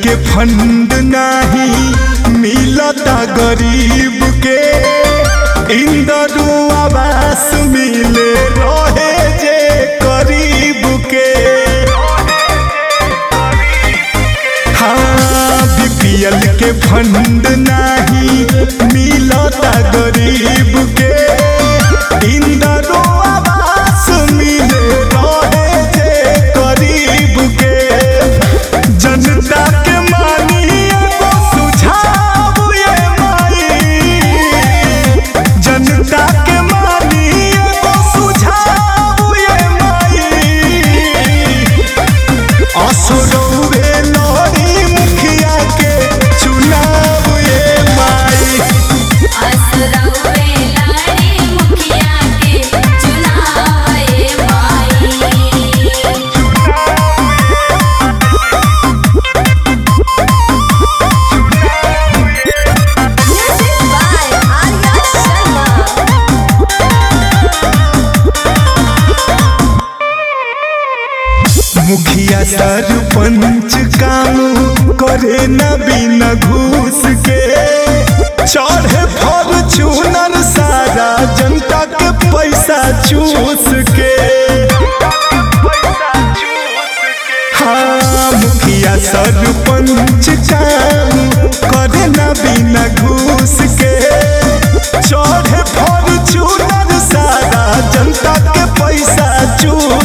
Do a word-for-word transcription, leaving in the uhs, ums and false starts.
के फंड नहीं मिलता गरीब के, इंदरू आवास मिले रहे जे करीब के। हाँ बीपीएल के फंड नहीं मिलता गरीब के, इंदरू आवास मिले रहे जे करीब के। जनता के मानी एगो सुझाव ये माई, जनता के मानी एगो सुझाव ये माई। असुरौवे लड़ी मुखिया के चुनाव ये माई, असुरौवे लड़ी मुखिया के चुनाव ये माई। Music by Arya Sharma। मुखिया सरपंच काम करे न बिना घूस के, चढ़े फॉर्च्यूनर सारा जनता के पैसा चूस के। हाँ मुखिया सरपंच काम करे न बिना घूस के, चढ़े फॉर्च्यूनर सारा जनता के पैसा चूस